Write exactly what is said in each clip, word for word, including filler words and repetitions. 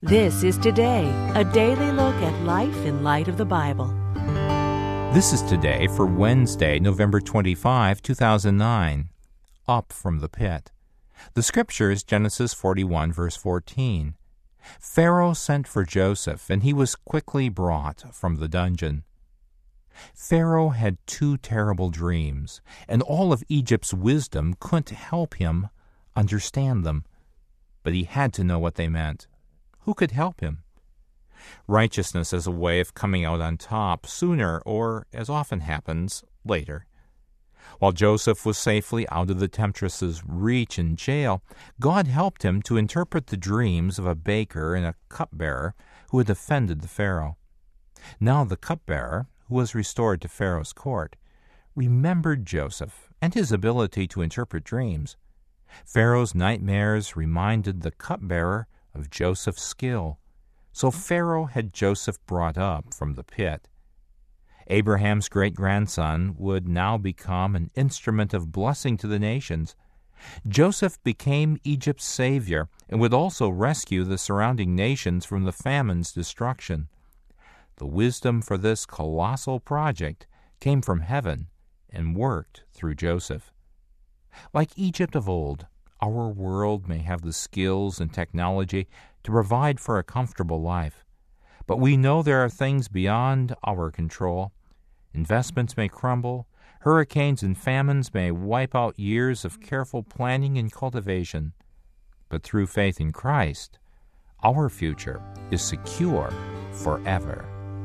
This is Today, a daily look at life in light of the Bible. This is Today for Wednesday, November twenty-fifth, two thousand nine. Up from the pit. The scripture is Genesis forty-one, verse fourteen. Pharaoh sent for Joseph, and he was quickly brought from the dungeon. Pharaoh had two terrible dreams, and all of Egypt's wisdom couldn't help him understand them. But he had to know what they meant. Who could help him? Righteousness as a way of coming out on top sooner, or, as often happens, later. While Joseph was safely out of the temptress's reach in jail, God helped him to interpret the dreams of a baker and a cupbearer who had offended the Pharaoh. Now the cupbearer, who was restored to Pharaoh's court, remembered Joseph and his ability to interpret dreams. Pharaoh's nightmares reminded the cupbearer of Joseph's skill. So Pharaoh had Joseph brought up from the pit. Abraham's great-grandson would now become an instrument of blessing to the nations. Joseph became Egypt's savior and would also rescue the surrounding nations from the famine's destruction. The wisdom for this colossal project came from heaven and worked through Joseph. Like Egypt of old, our world may have the skills and technology to provide for a comfortable life, but we know there are things beyond our control. Investments may crumble, hurricanes and famines may wipe out years of careful planning and cultivation. But through faith in Christ, our future is secure forever.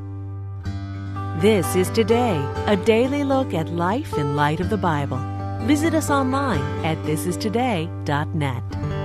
This is Today, a daily look at life in light of the Bible. Visit us online at this is today dot net.